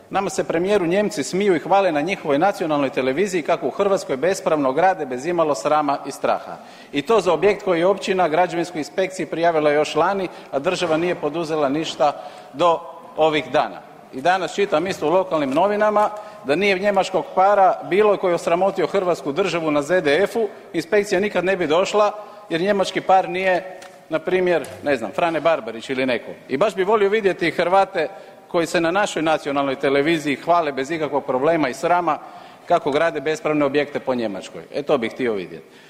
Nama se premijeru Nijemci smiju i hvale na njihovoj nacionalnoj televiziji kako u Hrvatskoj bespravno grade bez imalo srama i straha i to za objekt koji je općina građevinskoj inspekciji prijavila još lani, a država nije poduzela ništa do ovih dana. I danas čitam isto u lokalnim novinama da nije njemačkog para bilo koji je osramotio hrvatsku državu na ZDF-u, inspekcija nikad ne bi došla jer njemački par nije, na primjer, ne znam, Frane Barbarić ili neko. I baš bi volio vidjeti Hrvate koji se na našoj nacionalnoj televiziji hvale bez ikakvog problema i srama kako grade bespravne objekte po Njemačkoj. E to bih htio vidjeti.